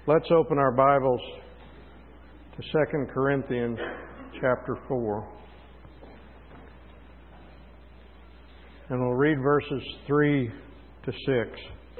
Let's open our Bibles to 2 Corinthians chapter 4. And we'll read verses 3 to 6.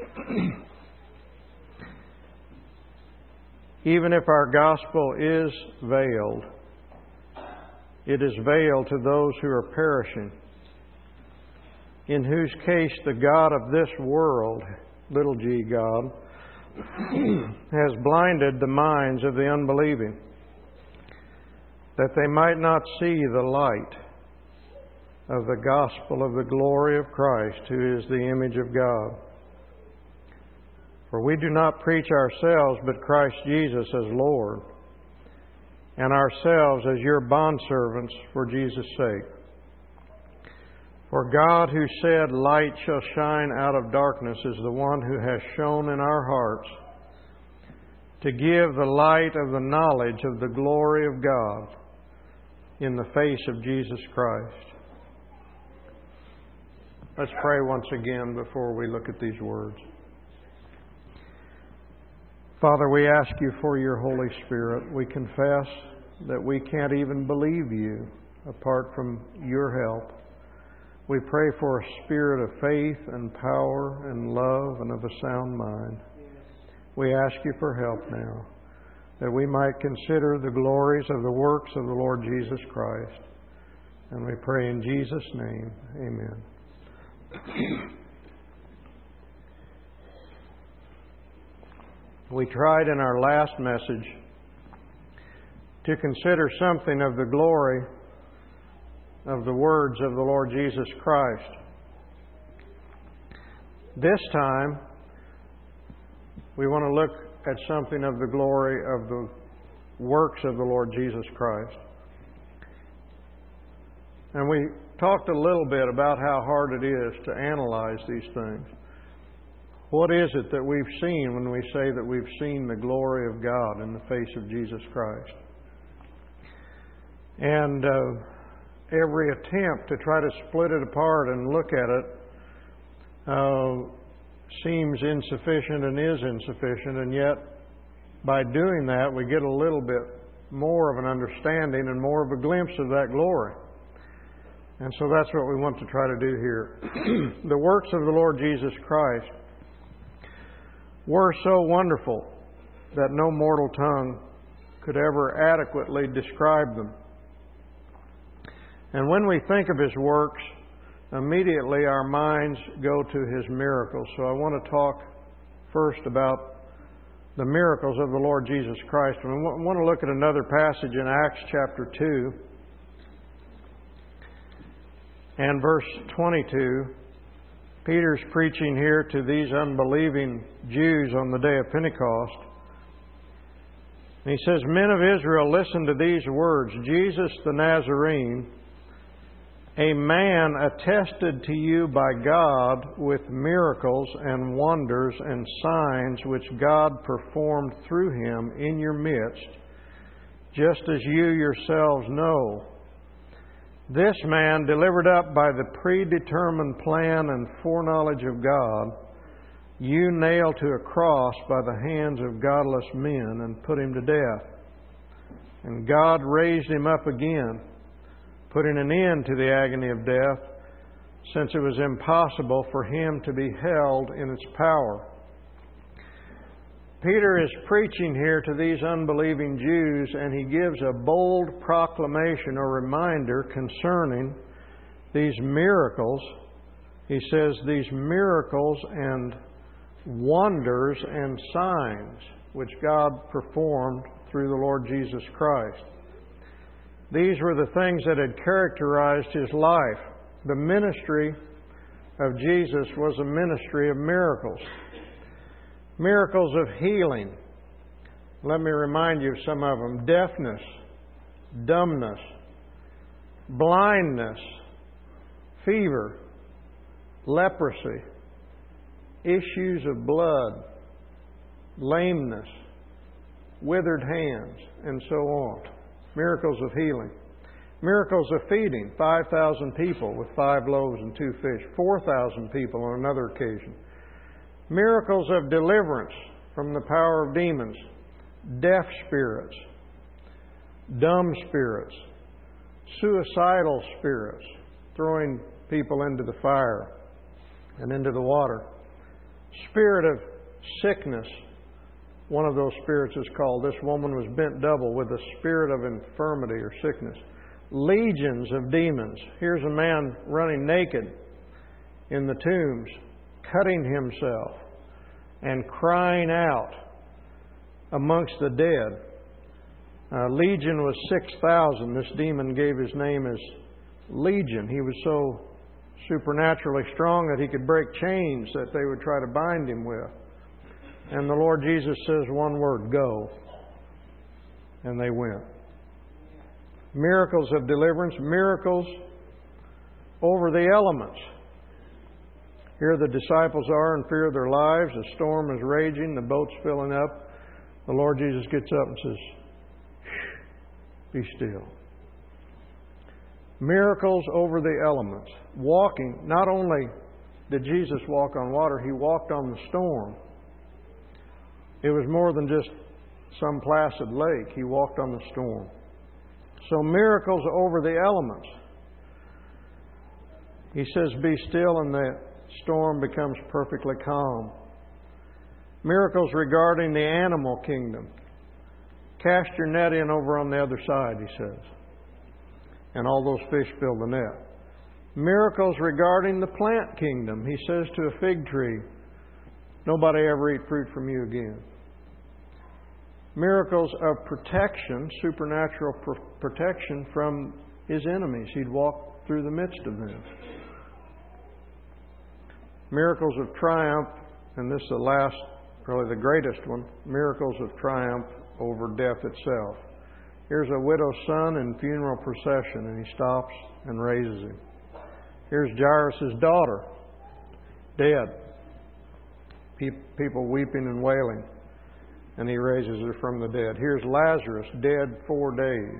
Even if our gospel is veiled, it is veiled to those who are perishing, in whose case the God of this world, little g God, has blinded the minds of the unbelieving, that they might not see the light of the gospel of the glory of Christ, who is the image of God. For we do not preach ourselves, but Christ Jesus as Lord, and ourselves as your bondservants for Jesus' sake. For God, who said, "Light shall shine out of darkness," is the one who has shone in our hearts to give the light of the knowledge of the glory of God in the face of Jesus Christ. Let's pray once again before we look at these words. Father, we ask you for your Holy Spirit. We confess that we can't even believe you apart from your help. We pray for a spirit of faith and power and love and of a sound mind. We ask you for help now, that we might consider the glories of the works of the Lord Jesus Christ. And we pray in Jesus' name, amen. We tried in our last message to consider something of the glory of the words of the Lord Jesus Christ. This time, we want to look at something of the glory of the works of the Lord Jesus Christ. And we talked a little bit about how hard it is to analyze these things. What is it that we've seen when we say that we've seen the glory of God in the face of Jesus Christ? And every attempt to try to split it apart and look at it seems insufficient and is insufficient, and yet by doing that we get a little bit more of an understanding and more of a glimpse of that glory. And so that's what we want to try to do here. The works of the Lord Jesus Christ were so wonderful that no mortal tongue could ever adequately describe them. And when we think of His works, immediately our minds go to His miracles. So I want to talk first about the miracles of the Lord Jesus Christ. And we want to look at another passage in Acts chapter 2 and verse 22. Peter's preaching here to these unbelieving Jews on the day of Pentecost. And he says, "Men of Israel, listen to these words. Jesus the Nazarene, a man attested to you by God with miracles and wonders and signs which God performed through Him in your midst, just as you yourselves know. This man, delivered up by the predetermined plan and foreknowledge of God, you nailed to a cross by the hands of godless men and put Him to death. And God raised Him up again, putting an end to the agony of death, since it was impossible for Him to be held in its power." Peter is preaching here to these unbelieving Jews, and he gives a bold proclamation or reminder concerning these miracles. He says these miracles and wonders and signs which God performed through the Lord Jesus Christ. These were the things that had characterized His life. The ministry of Jesus was a ministry of miracles. Miracles of healing. Let me remind you of some of them. Deafness, dumbness, blindness, fever, leprosy, issues of blood, lameness, withered hands, and so on. Miracles of healing. Miracles of feeding 5,000 people with 5 loaves and 2 fish. 4,000 people on another occasion. Miracles of deliverance. from the power of demons, deaf spirits, dumb spirits, suicidal spirits, throwing people into the fire and into the water. Spirit of sickness, one of those spirits is called. This woman was bent double with a spirit of infirmity or sickness. Legions of demons. Here's a man running naked in the tombs, cutting himself and crying out amongst the dead. Legion was 6,000. This demon gave his name as Legion. He was so supernaturally strong that he could break chains that they would try to bind him with. And the Lord Jesus says one word, go. And they went. Miracles of deliverance, miracles over the elements. Here the disciples are in fear of their lives. The storm is raging. The boat's filling up. The Lord Jesus gets up and says, "Shh, be still." Miracles over the elements. Walking. Not only did Jesus walk on water, He walked on the storm. It was more than just some placid lake. He walked on the storm. So miracles over the elements. He says, be still, and the storm becomes perfectly calm. Miracles regarding the animal kingdom. Cast your net in over on the other side, He says. And all those fish fill the net. Miracles regarding the plant kingdom. He says to a fig tree, nobody ever eat fruit from you again. Miracles of protection, supernatural protection from His enemies. He'd walk through the midst of them. Miracles of triumph, and this is the last, probably the greatest one, miracles of triumph over death itself. Here's a widow's son in funeral procession, and He stops and raises him. Here's Jairus' daughter, dead. People weeping and wailing, and He raises her from the dead. Here's Lazarus, dead 4 days.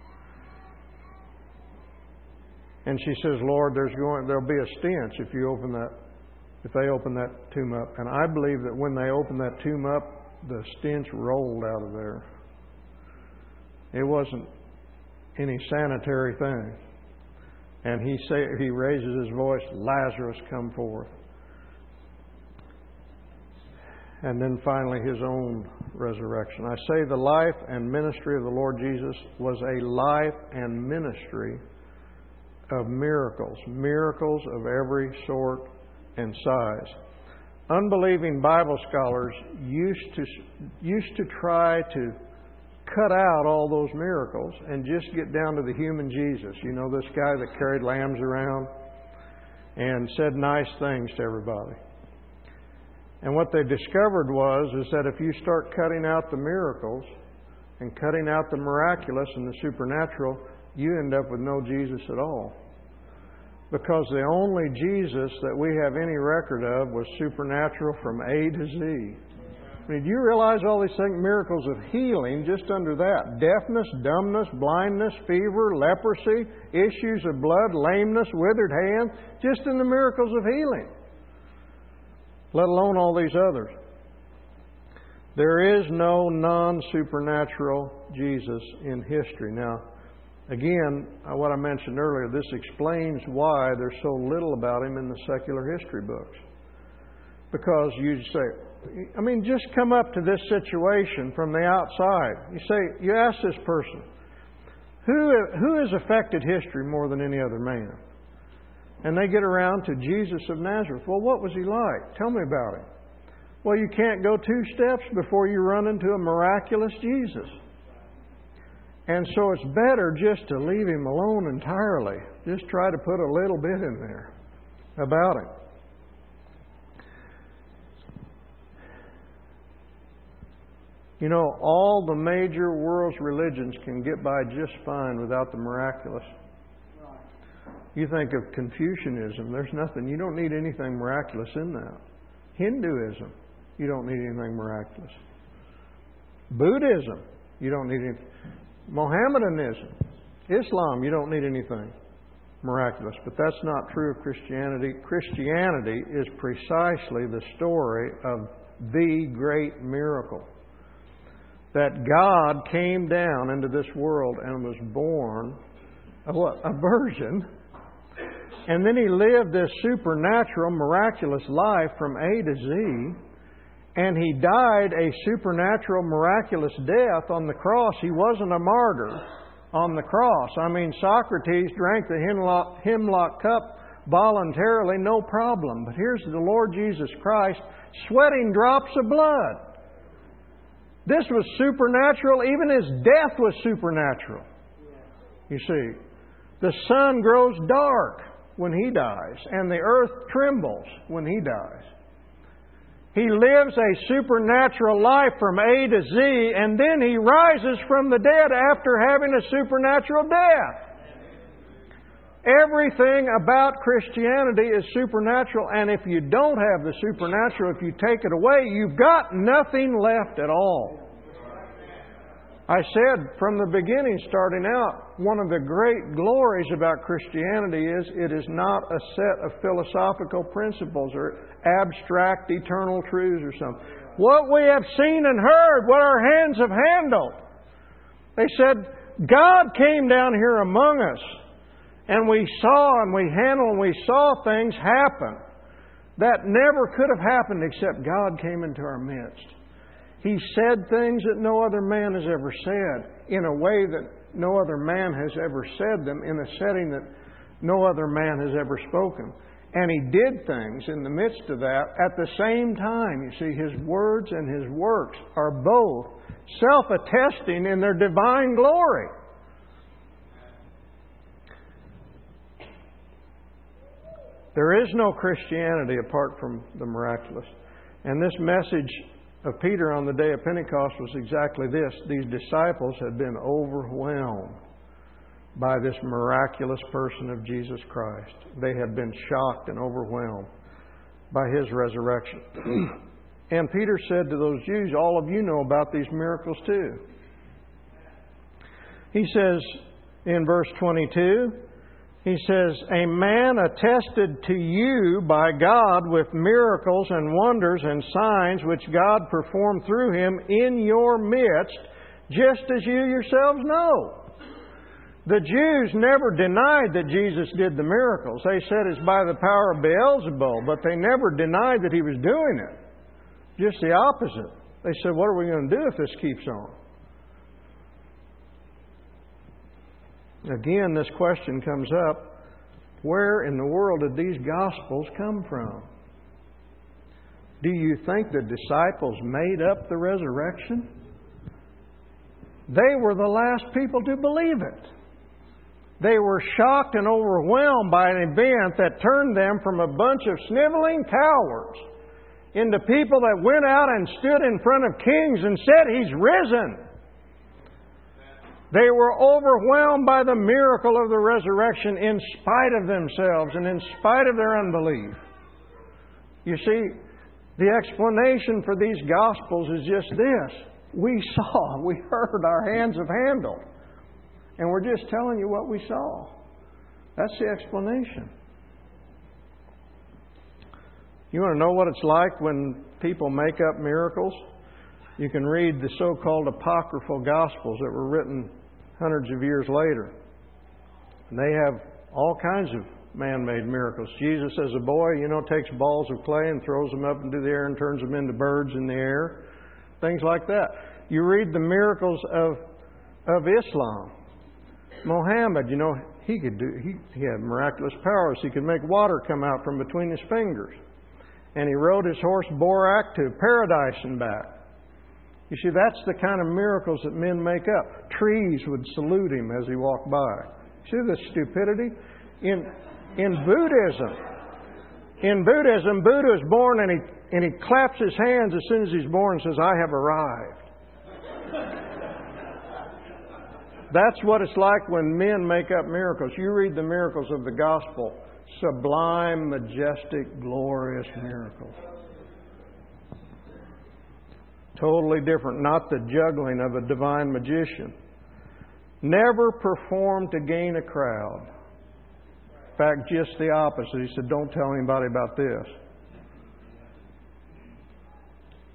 And she says, Lord, there'll be a stench if they open that tomb up. And I believe that when they opened that tomb up, the stench rolled out of there. It wasn't any sanitary thing. And He raises His voice, Lazarus, come forth. And then finally His own resurrection. I say the life and ministry of the Lord Jesus was a life and ministry of miracles. Miracles of every sort and size. Unbelieving Bible scholars used to try to cut out all those miracles and just get down to the human Jesus. You know, this guy that carried lambs around and said nice things to everybody. And what they discovered is that if you start cutting out the miracles and cutting out the miraculous and the supernatural, you end up with no Jesus at all. Because the only Jesus that we have any record of was supernatural from A to Z. I mean, do you realize all these things, miracles of healing just under that? Deafness, dumbness, blindness, fever, leprosy, issues of blood, lameness, withered hand, just in the miracles of healing. Let alone all these others. There is no non-supernatural Jesus in history. Now, again, what I mentioned earlier, this explains why there's so little about Him in the secular history books. Because you say, just come up to this situation from the outside. You ask this person, who has affected history more than any other man? And they get around to Jesus of Nazareth. Well, what was He like? Tell me about Him. Well, you can't go 2 steps before you run into a miraculous Jesus. And so it's better just to leave Him alone entirely. Just try to put a little bit in there about Him. You know, all the major world's religions can get by just fine without the miraculous. You think of Confucianism, there's nothing, you don't need anything miraculous in that. Hinduism, you don't need anything miraculous. Buddhism, you don't need anything. Mohammedanism, Islam, you don't need anything miraculous. But that's not true of Christianity. Christianity is precisely the story of the great miracle. That God came down into this world and was born a virgin. And then He lived this supernatural, miraculous life from A to Z. And He died a supernatural, miraculous death on the cross. He wasn't a martyr on the cross. I mean, Socrates drank the hemlock cup voluntarily, no problem. But here's the Lord Jesus Christ sweating drops of blood. This was supernatural. Even His death was supernatural. You see, the sun grows dark when He dies, and the earth trembles when He dies. He lives a supernatural life from A to Z, and then He rises from the dead after having a supernatural death. Everything about Christianity is supernatural, and if you don't have the supernatural, if you take it away, you've got nothing left at all. I said from the beginning, starting out, one of the great glories about Christianity is it is not a set of philosophical principles or abstract eternal truths or something. What we have seen and heard, what our hands have handled. They said, God came down here among us, and we saw and we handled and we saw things happen that never could have happened except God came into our midst. He said things that no other man has ever said, in a way that no other man has ever said them, in a setting that no other man has ever spoken. And He did things in the midst of that at the same time. You see, His words and His works are both self-attesting in their divine glory. There is no Christianity apart from the miraculous. And this message of Peter on the day of Pentecost was exactly this. These disciples had been overwhelmed by this miraculous person of Jesus Christ. They had been shocked and overwhelmed by His resurrection. And Peter said to those Jews, all of you know about these miracles too. He says in verse 22, he says, a man attested to you by God with miracles and wonders and signs which God performed through Him in your midst, just as you yourselves know. The Jews never denied that Jesus did the miracles. They said it's by the power of Beelzebul, but they never denied that He was doing it. Just the opposite. They said, what are we going to do if this keeps on? Again, this question comes up, where in the world did these Gospels come from? Do you think the disciples made up the resurrection? They were the last people to believe it. They were shocked and overwhelmed by an event that turned them from a bunch of sniveling cowards into people that went out and stood in front of kings and said, He's risen. They were overwhelmed by the miracle of the resurrection in spite of themselves and in spite of their unbelief. You see, the explanation for these Gospels is just this. We saw, we heard, our hands have handled. And we're just telling you what we saw. That's the explanation. You want to know what it's like when people make up miracles? You can read the so-called apocryphal Gospels that were written hundreds of years later. And they have all kinds of man-made miracles. Jesus, as a boy, takes balls of clay and throws them up into the air and turns them into birds in the air. Things like that. You read the miracles of Islam. Muhammad, he had miraculous powers. He could make water come out from between his fingers. And he rode his horse Borak to paradise and back. You see, that's the kind of miracles that men make up. Trees would salute him as he walked by. See the stupidity? In Buddhism, Buddha is born and he claps his hands as soon as he's born and says, I have arrived. That's what it's like when men make up miracles. You read the miracles of the gospel. Sublime, majestic, glorious miracles. Totally different. Not the juggling of a divine magician. Never performed to gain a crowd. In fact, just the opposite. He said, don't tell anybody about this.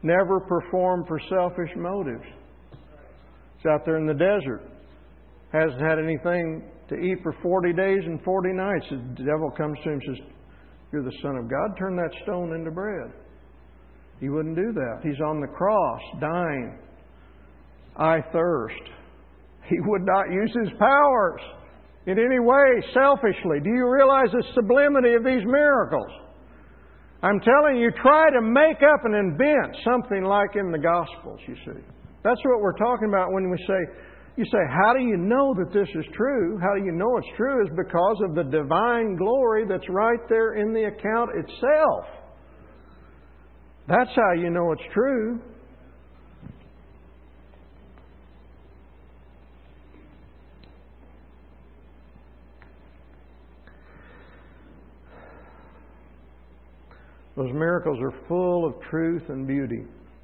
never performed for selfish motives. It's out there in the desert. Hasn't had anything to eat for 40 days and 40 nights. The devil comes to him and says, "You're the Son of God. Turn that stone into bread." He wouldn't do that. He's on the cross, dying. "I thirst." He would not use His powers in any way selfishly. Do you realize the sublimity of these miracles? I'm telling you, try to make up and invent something like in the Gospels, you see. That's what we're talking about when we say, you say, how do you know that this is true? How do you know it's true? Is because of the divine glory that's right there in the account itself. That's how you know it's true. Those miracles are full of truth and beauty.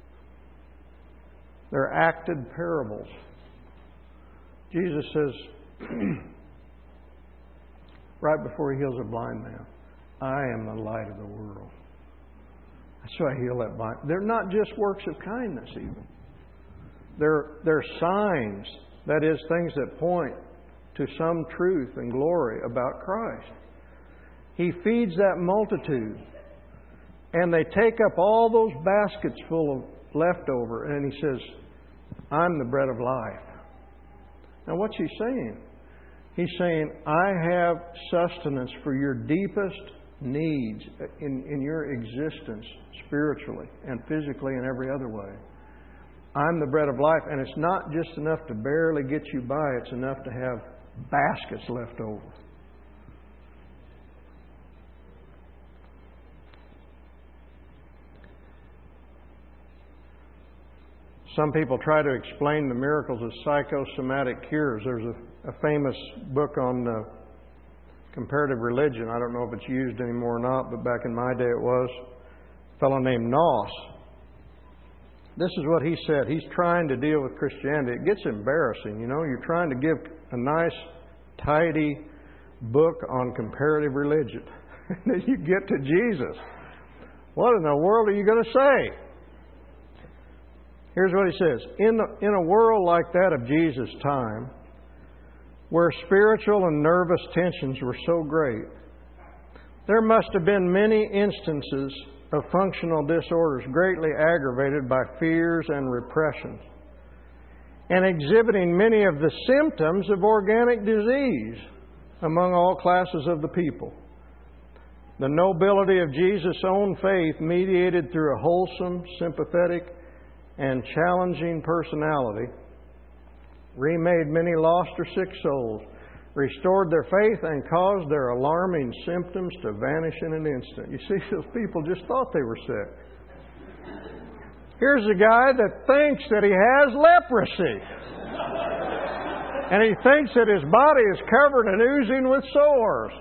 They're acted parables. Jesus says, right before He heals a blind man, "I am the light of the world." That's why I heal that blind. They're not just works of kindness even. They're signs, that is, things that point to some truth and glory about Christ. He feeds that multitude. And they take up all those baskets full of leftover. And He says, "I'm the bread of life." Now what's He saying? He's saying, I have sustenance for your deepest needs in your existence, spiritually and physically and every other way. I'm the bread of life. And it's not just enough to barely get you by. It's enough to have baskets left over. Some people try to explain the miracles as psychosomatic cures. There's a famous book on comparative religion. I don't know if it's used anymore or not, but back in my day it was. A fellow named Noss. This is what he said. He's trying to deal with Christianity. It gets embarrassing, you know. You're trying to give a nice, tidy book on comparative religion. And then you get to Jesus. What in the world are you going to say? Here's what he says. In a world like that of Jesus' time, where spiritual and nervous tensions were so great, there must have been many instances of functional disorders greatly aggravated by fears and repressions, and exhibiting many of the symptoms of organic disease among all classes of the people. The nobility of Jesus' own faith, mediated through a wholesome, sympathetic, and challenging personality, remade many lost or sick souls, restored their faith, and caused their alarming symptoms to vanish in an instant. You see, those people just thought they were sick. Here's a guy that thinks that he has leprosy. And he thinks that his body is covered and oozing with sores.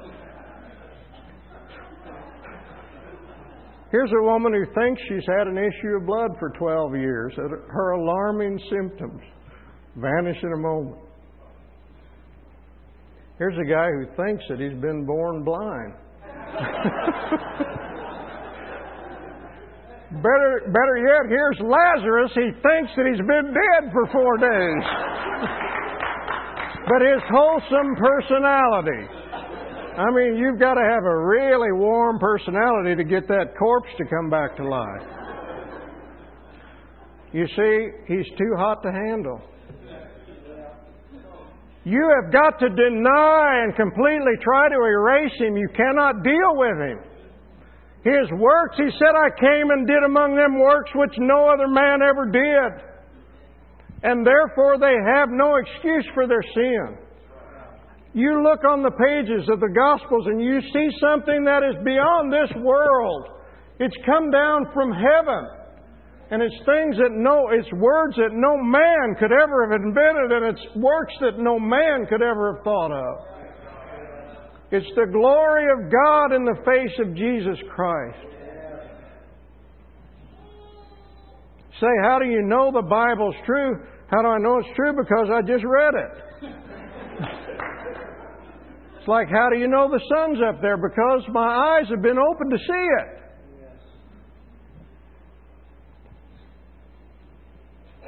Here's a woman who thinks she's had an issue of blood for 12 years. Her alarming symptoms vanish in a moment. Here's a guy who thinks that he's been born blind. Better yet, here's Lazarus. He thinks that he's been dead for 4 days. But his wholesome personality. I mean, you've got to have a really warm personality to get that corpse to come back to life. You see, he's too hot to handle. You have got to deny and completely try to erase him. You cannot deal with him. His works, he said, I came and did among them works which no other man ever did. And therefore they have no excuse for their sin. You look on the pages of the Gospels and you see something that is beyond this world. It's come down from heaven. And it's things that it's words that no man could ever have invented, and it's works that no man could ever have thought of. It's the glory of God in the face of Jesus Christ. Say, how do you know the Bible's true? How do I know it's true? Because I just read it. It's like, how do you know the sun's up there? Because my eyes have been opened to see it.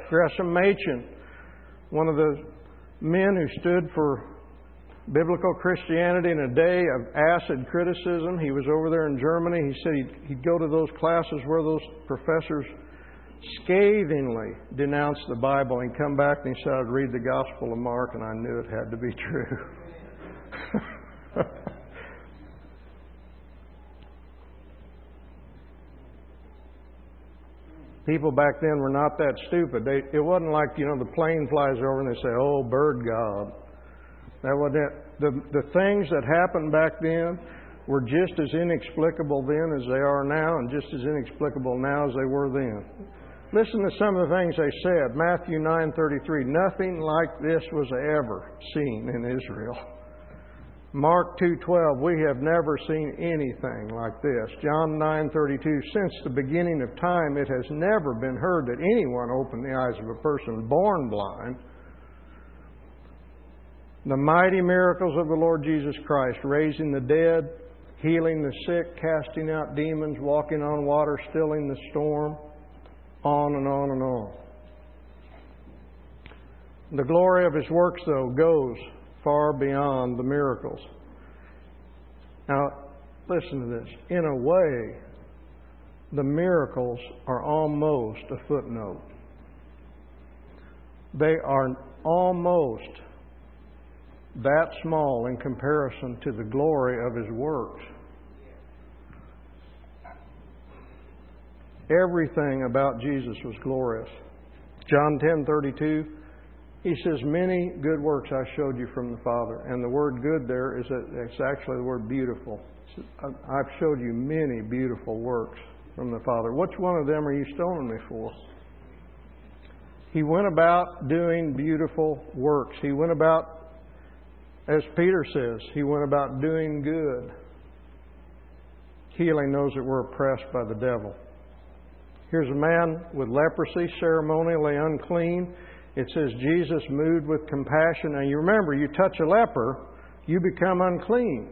Gresham Machen, one of the men who stood for biblical Christianity in a day of acid criticism. He was over there in Germany. He said he'd go to those classes where those professors scathingly denounced the Bible, and come back and he said, I'd read the Gospel of Mark, and I knew it had to be true. People back then were not that stupid. It wasn't like, the plane flies over and they say, oh, bird God. That wasn't it. The things that happened back then were just as inexplicable then as they are now, and just as inexplicable now as they were then. Listen to some of the things they said. Matthew 9:33, nothing like this was ever seen in Israel. Mark 2:12, we have never seen anything like this. John 9:32, since the beginning of time it has never been heard that anyone opened the eyes of a person born blind. The mighty miracles of the Lord Jesus Christ, raising the dead, healing the sick, casting out demons, walking on water, stilling the storm, on and on and on. The glory of His works, though, goes far beyond the miracles. Now, listen to this. In a way, the miracles are almost a footnote. They are almost that small in comparison to the glory of His works. Everything about Jesus was glorious. John 10:32, He says, many good works I showed you from the Father. And the word good there it's actually the word beautiful. I've showed you many beautiful works from the Father. Which one of them are you stoning me for? He went about doing beautiful works. He went about, as Peter says, He went about doing good, healing those that were oppressed by the devil. Here's a man with leprosy, ceremonially unclean. It says Jesus moved with compassion. And you remember, you touch a leper, you become unclean.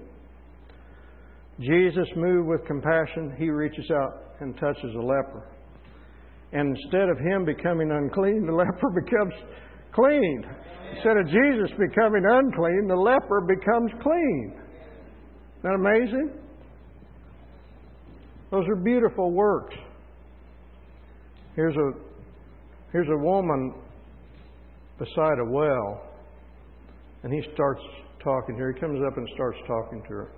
Jesus moved with compassion. He reaches out and touches a leper. And instead of him becoming unclean, the leper becomes clean. Instead of Jesus becoming unclean, the leper becomes clean. Isn't that amazing? Those are beautiful works. Here's a woman beside a well, and he starts talking to her. He comes up and starts talking to her.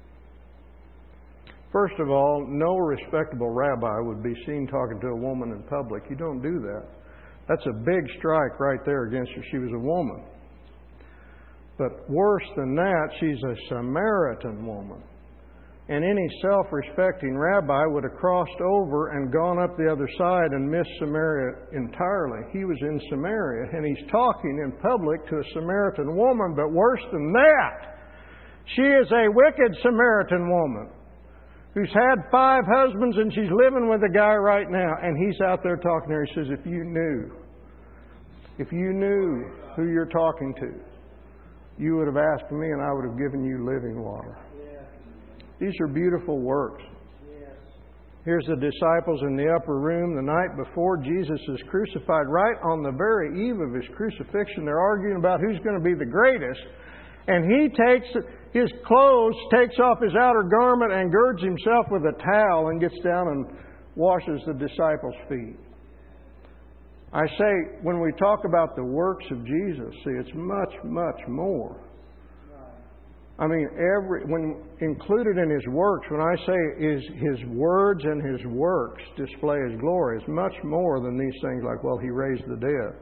First of all, no respectable rabbi would be seen talking to a woman in public. You don't do that. That's a big strike right there against her. She was a woman. But worse than that, she's a Samaritan woman. And any self-respecting rabbi would have crossed over and gone up the other side and missed Samaria entirely. He was in Samaria, and he's talking in public to a Samaritan woman. But worse than that, she is a wicked Samaritan woman who's had 5 husbands, and she's living with a guy right now. And he's out there talking to her. He says, if you knew who you're talking to, you would have asked me, and I would have given you living water. These are beautiful works. Here's the disciples in the upper room the night before Jesus is crucified. Right on the very eve of His crucifixion, they're arguing about who's going to be the greatest. And He takes His clothes, takes off His outer garment, and girds Himself with a towel and gets down and washes the disciples' feet. I say, when we talk about the works of Jesus, see, it's much, much more. I mean, when included in His works, when I say His words and His works display His glory, it's much more than these things like, well, He raised the dead.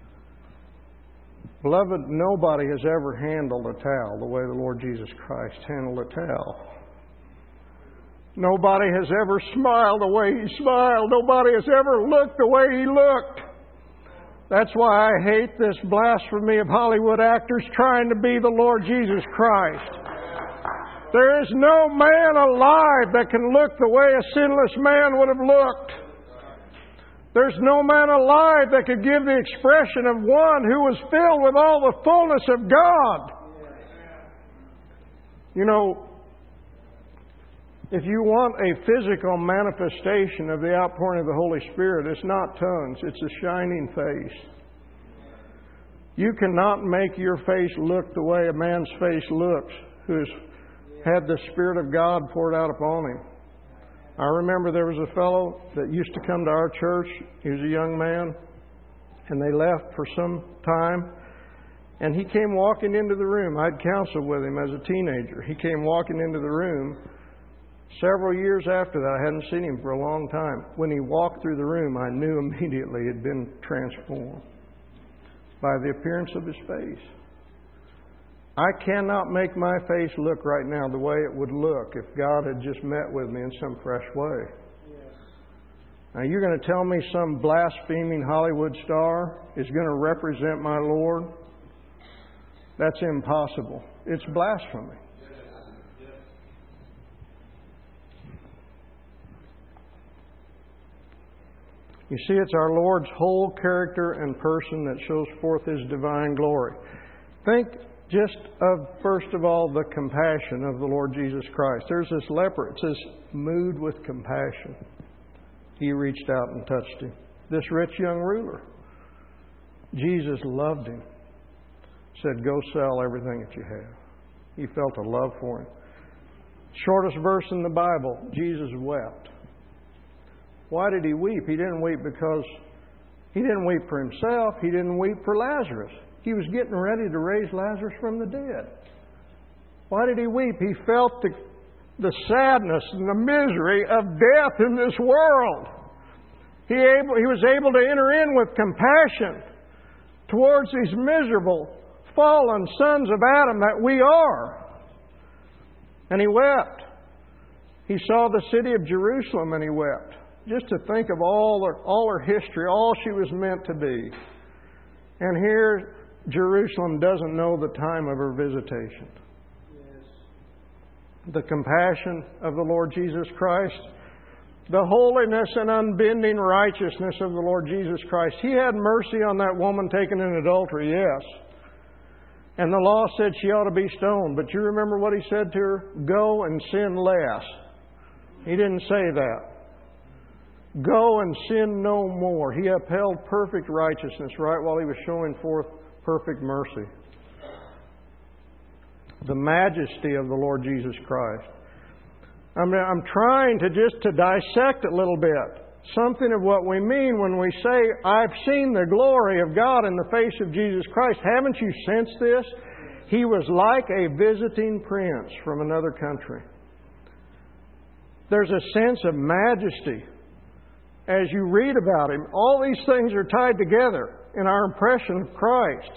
Beloved, nobody has ever handled a towel the way the Lord Jesus Christ handled a towel. Nobody has ever smiled the way He smiled. Nobody has ever looked the way He looked. That's why I hate this blasphemy of Hollywood actors trying to be the Lord Jesus Christ. There is no man alive that can look the way a sinless man would have looked. There's no man alive that could give the expression of one who was filled with all the fullness of God. You know, If you want a physical manifestation of the outpouring of the Holy Spirit, it's not tongues, it's a shining face. You cannot make your face look the way a man's face looks who's had the Spirit of God poured out upon him. I remember there was a fellow that used to come to our church. He was a young man, and they left for some time. And he came walking into the room. I'd counseled with him as a teenager. He came walking into the room. Several years after that, I hadn't seen him for a long time. When he walked through the room, I knew immediately he'd been transformed by the appearance of his face. I cannot make my face look right now the way it would look if God had just met with me in some fresh way. Yes. Now, you're going to tell me some blaspheming Hollywood star is going to represent my Lord? That's impossible. It's blasphemy. You see, it's our Lord's whole character and person that shows forth His divine glory. Think just of, first of all, the compassion of the Lord Jesus Christ. There's this leper. It says, moved with compassion. He reached out and touched him. This rich young ruler. Jesus loved him. Said, go sell everything that you have. He felt a love for him. Shortest verse in the Bible, Jesus wept. Why did He weep? He didn't weep because He didn't weep for Himself. He didn't weep for Lazarus. He was getting ready to raise Lazarus from the dead. Why did He weep? He felt the sadness and the misery of death in this world. He was able to enter in with compassion towards these miserable, fallen sons of Adam that we are. And He wept. He saw the city of Jerusalem and He wept. Just to think of all her history, all she was meant to be. And here, Jerusalem doesn't know the time of her visitation. Yes. The compassion of the Lord Jesus Christ, the holiness and unbending righteousness of the Lord Jesus Christ. He had mercy on that woman taken in adultery, yes. And the law said she ought to be stoned. But you remember what He said to her? Go and sin less. He didn't say that. Go and sin no more. He upheld perfect righteousness right while He was showing forth perfect mercy. The majesty of the Lord Jesus Christ. I'm trying to dissect a little bit something of what we mean when we say, I've seen the glory of God in the face of Jesus Christ. Haven't you sensed this? He was like a visiting prince from another country. There's a sense of majesty as you read about Him. All these things are tied together in our impression of Christ.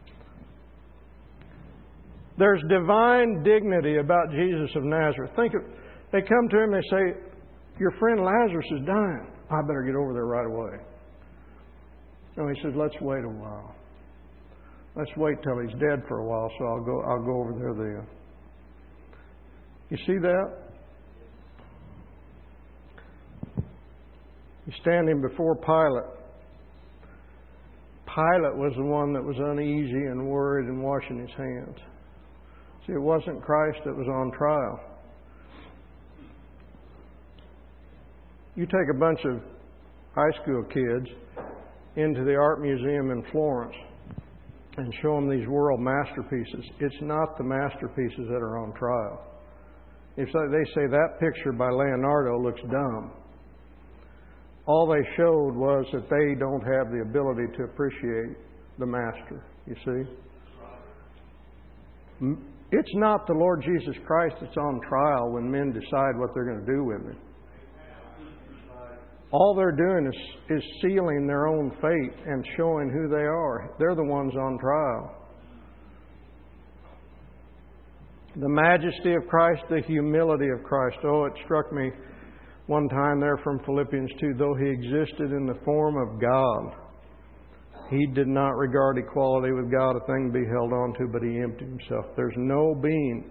There's divine dignity about Jesus of Nazareth. They come to Him and they say, your friend Lazarus is dying. I better get over there right away. No, He says, let's wait a while. Let's wait till he's dead for a while, so I'll go over there then. You see that? He's standing before Pilate. Pilate was the one that was uneasy and worried and washing his hands. See, it wasn't Christ that was on trial. You take a bunch of high school kids into the art museum in Florence and show them these world masterpieces. It's not the masterpieces that are on trial. If they say that picture by Leonardo looks dumb, all they showed was that they don't have the ability to appreciate the master, you see. It's not the Lord Jesus Christ that's on trial when men decide what they're going to do with Him. All they're doing is sealing their own fate and showing who they are. They're the ones on trial. The majesty of Christ, the humility of Christ. Oh, it struck me one time there from Philippians 2. Though He existed in the form of God, He did not regard equality with God a thing to be held on to, but He emptied Himself. There's no being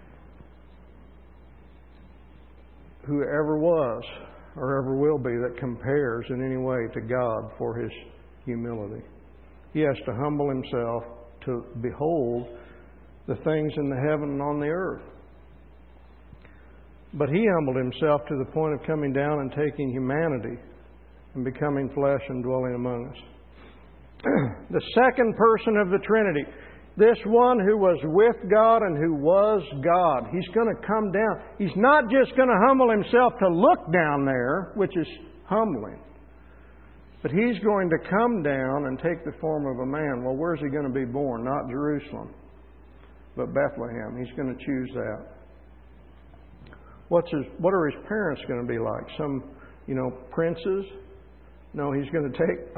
who ever was or ever will be that compares in any way to God for His humility. He has to humble Himself to behold the things in the heaven and on the earth. But He humbled Himself to the point of coming down and taking humanity and becoming flesh and dwelling among us. The second person of the Trinity, this one who was with God and who was God, He's going to come down. He's not just going to humble Himself to look down there, which is humbling, but He's going to come down and take the form of a man. Well, where's He going to be born? Not Jerusalem, but Bethlehem. He's going to choose that. What are His parents going to be like? Some, princes? No, He's going to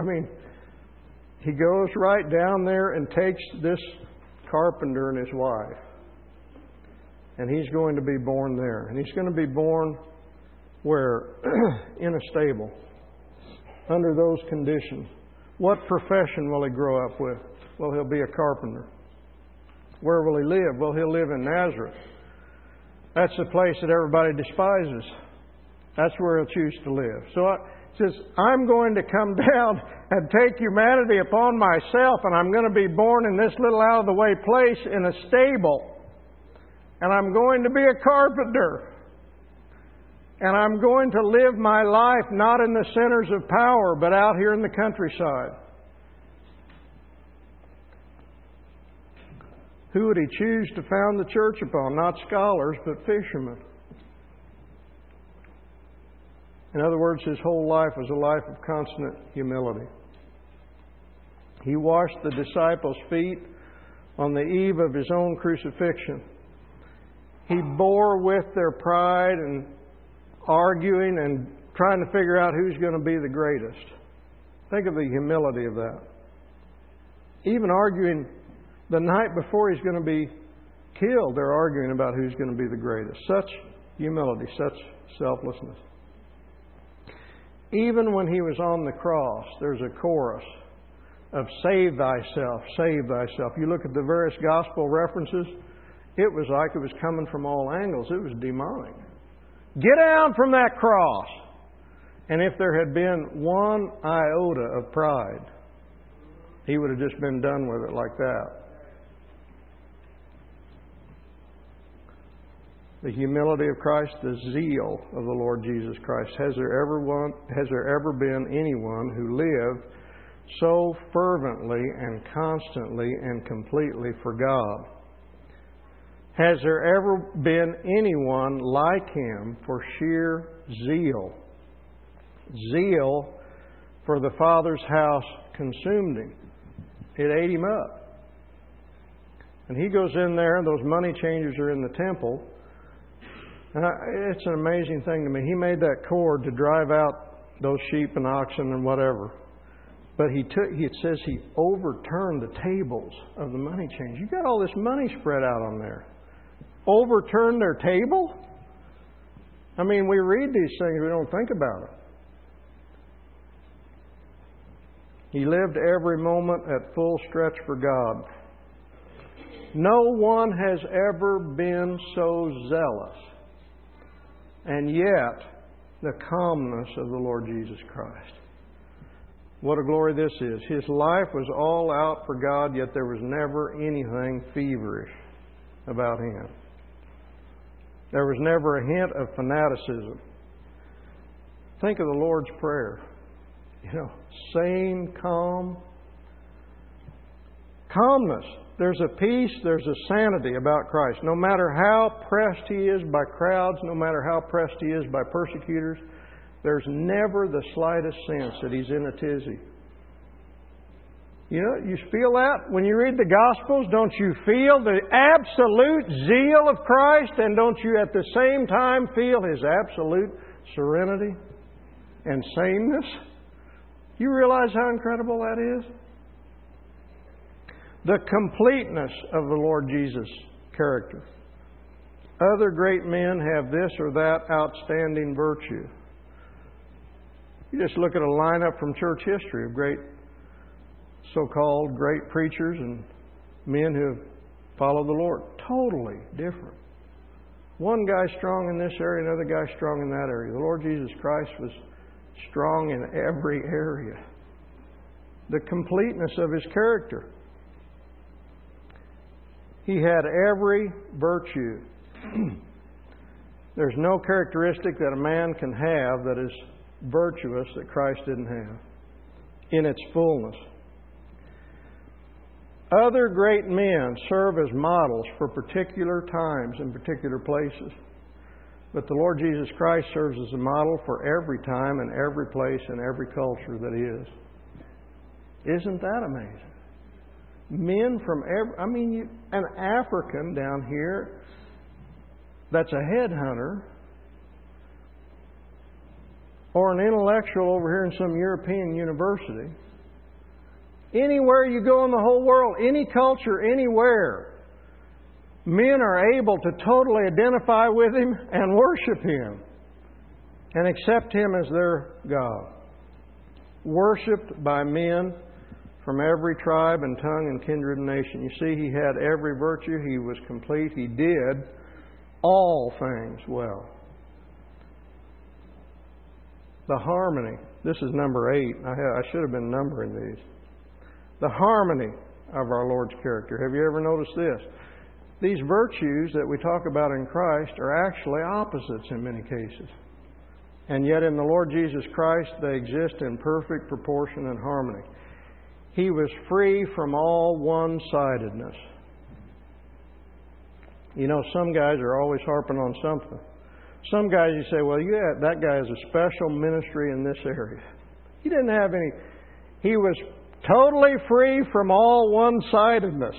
He goes right down there and takes this carpenter and his wife. And He's going to be born there. And He's going to be born where? In a stable. Under those conditions. What profession will He grow up with? Well, He'll be a carpenter. Where will He live? Well, He'll live in Nazareth. That's the place that everybody despises. That's where He'll choose to live. So it says, I'm going to come down and take humanity upon myself, and I'm going to be born in this little out-of-the-way place in a stable. And I'm going to be a carpenter. And I'm going to live my life not in the centers of power, but out here in the countryside. Who would He choose to found the church upon? Not scholars, but fishermen. In other words, His whole life was a life of constant humility. He washed the disciples' feet on the eve of His own crucifixion. He bore with their pride and arguing and trying to figure out who's going to be the greatest. Think of the humility of that. Even arguing the night before He's going to be killed, they're arguing about who's going to be the greatest. Such humility, such selflessness. Even when He was on the cross, there's a chorus of save thyself, save thyself. You look at the various gospel references, it was like it was coming from all angles. It was demonic. Get down from that cross. And if there had been one iota of pride, He would have just been done with it like that. The humility of Christ, the zeal of the Lord Jesus Christ. Has there ever been anyone who lived so fervently and constantly and completely for God? Has there ever been anyone like Him for sheer zeal? Zeal for the Father's house consumed Him. It ate Him up. And He goes in there, and those money changers are in the temple. And it's an amazing thing to me. He made that cord to drive out those sheep and oxen and whatever. But it says He overturned the tables of the money changers. You got all this money spread out on there. Overturn their table? I mean, we read these things, we don't think about it. He lived every moment at full stretch for God. No one has ever been so zealous. And yet, the calmness of the Lord Jesus Christ. What a glory this is. His life was all out for God, yet there was never anything feverish about Him. There was never a hint of fanaticism. Think of the Lord's Prayer. Sane, calm. Calmness. There's a peace, there's a sanity about Christ. No matter how pressed He is by crowds, no matter how pressed He is by persecutors, there's never the slightest sense that He's in a tizzy. You feel that? When you read the Gospels, don't you feel the absolute zeal of Christ? And don't you at the same time feel His absolute serenity and sameness? You realize how incredible that is? The completeness of the Lord Jesus' character. Other great men have this or that outstanding virtue. You just look at a lineup from church history of great, so-called great preachers and men who have followed the Lord. Totally different. One guy strong in this area, another guy strong in that area. The Lord Jesus Christ was strong in every area. The completeness of His character. He had every virtue. There's no characteristic that a man can have that is virtuous that Christ didn't have in its fullness. Other great men serve as models for particular times and particular places. But the Lord Jesus Christ serves as a model for every time and every place and every culture that He is. Isn't that amazing? Men from an African down here that's a headhunter, or an intellectual over here in some European university. Anywhere you go in the whole world, any culture, anywhere, men are able to totally identify with Him and worship Him and accept Him as their God. Worshipped by men from every tribe and tongue and kindred and nation. You see, He had every virtue. He was complete. He did all things well. The harmony. This is number 8. I should have been numbering these. The harmony of our Lord's character. Have you ever noticed this? These virtues that we talk about in Christ are actually opposites in many cases. And yet in the Lord Jesus Christ, they exist in perfect proportion and harmony. He was free from all one-sidedness. You know, some guys are always harping on something. Some guys you say, well, yeah, that guy has a special ministry in this area. He didn't have any. He was totally free from all one-sidedness.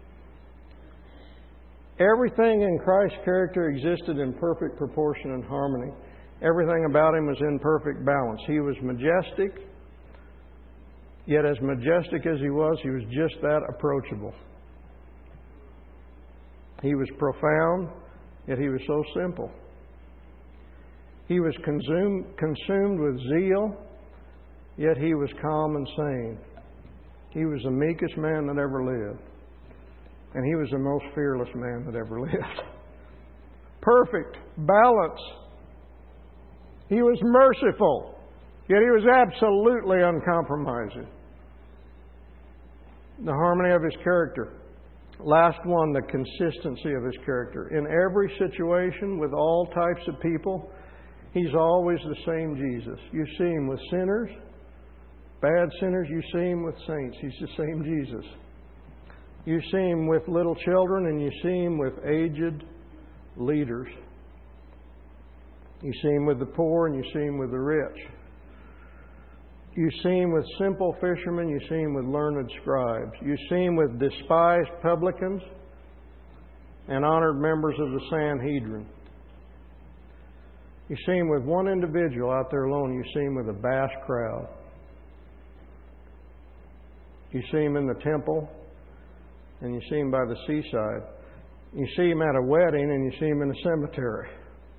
Everything in Christ's character existed in perfect proportion and harmony. Everything about Him was in perfect balance. He was majestic, yet as majestic as He was just that approachable. He was profound, yet He was so simple. He was consumed with zeal, yet He was calm and sane. He was the meekest man that ever lived. And He was the most fearless man that ever lived. Perfect balance. He was merciful, yet He was absolutely uncompromising. The harmony of His character. Last one, the consistency of His character. In every situation, with all types of people, He's always the same Jesus. You see Him with sinners, bad sinners. You see Him with saints. He's the same Jesus. You see Him with little children, and you see Him with aged leaders. You see Him with the poor, and you see Him with the rich. You see Him with simple fishermen. You see Him with learned scribes. You see Him with despised publicans and honored members of the Sanhedrin. You see Him with one individual out there alone. You see Him with a vast crowd. You see Him in the temple, and you see Him by the seaside. You see Him at a wedding, and you see Him in a cemetery.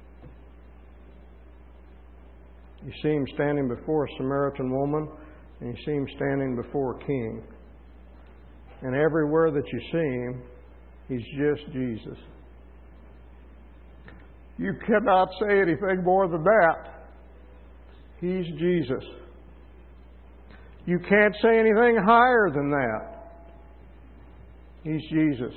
You see Him standing before a Samaritan woman, and you see Him standing before a king. And everywhere that you see Him, He's just Jesus. You cannot say anything more than that. He's Jesus. You can't say anything higher than that. He's Jesus.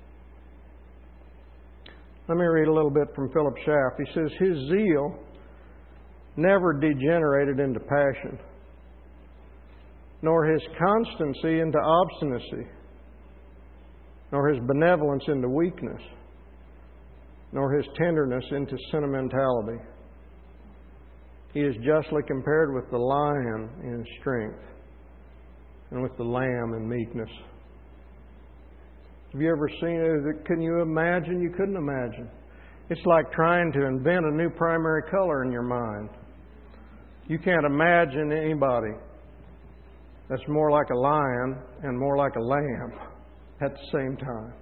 Let me read a little bit from Philip Schaff. He says, His zeal never degenerated into passion, nor His constancy into obstinacy, nor His benevolence into weakness, nor His tenderness into sentimentality. He is justly compared with the lion in strength and with the lamb in meekness. Have you ever seen it? Can you imagine? You couldn't imagine. It's like trying to invent a new primary color in your mind. You can't imagine anybody that's more like a lion and more like a lamb at the same time.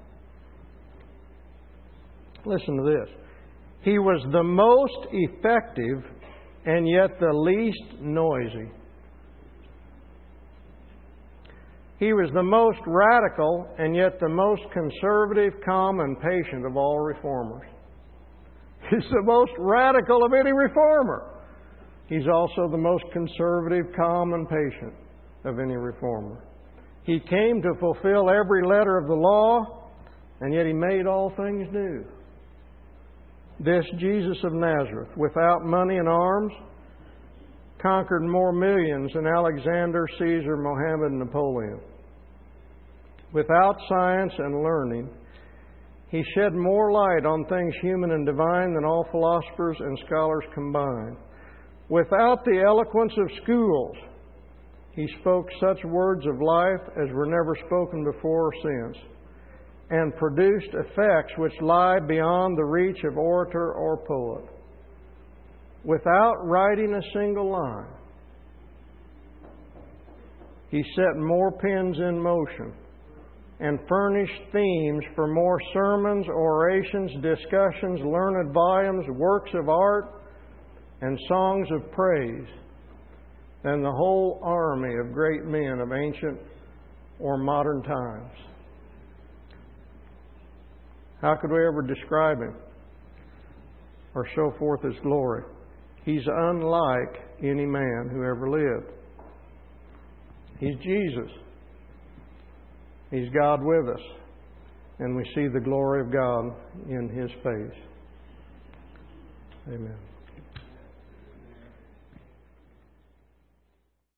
Listen to this. He was the most effective and yet the least noisy. He was the most radical and yet the most conservative, calm, and patient of all reformers. He's the most radical of any reformer. He's also the most conservative, calm, and patient of any reformer. He came to fulfill every letter of the law, and yet He made all things new. This Jesus of Nazareth, without money and arms, conquered more millions than Alexander, Caesar, Mohammed, and Napoleon. Without science and learning, He shed more light on things human and divine than all philosophers and scholars combined. Without the eloquence of schools, He spoke such words of life as were never spoken before or since, and produced effects which lie beyond the reach of orator or poet. Without writing a single line, He set more pens in motion and furnished themes for more sermons, orations, discussions, learned volumes, works of art, and songs of praise than the whole army of great men of ancient or modern times. How could we ever describe Him or show forth His glory? He's unlike any man who ever lived. He's Jesus. He's God with us. And we see the glory of God in His face. Amen.